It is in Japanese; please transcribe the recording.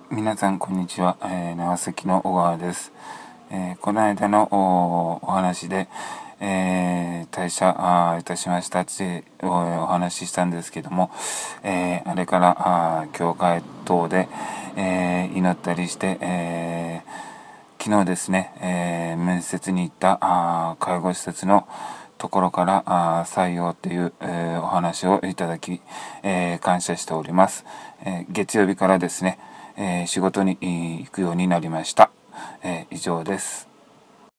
皆さんこんにちは、長崎の小川です。この間のお話で、退社いたしましたってお話ししたんですけども、あれから教会等で、祈ったりして、昨日ですね、面接に行った介護施設のところから採用という、お話をいただき、感謝しております。月曜日からですね、仕事に行くようになりました。以上です。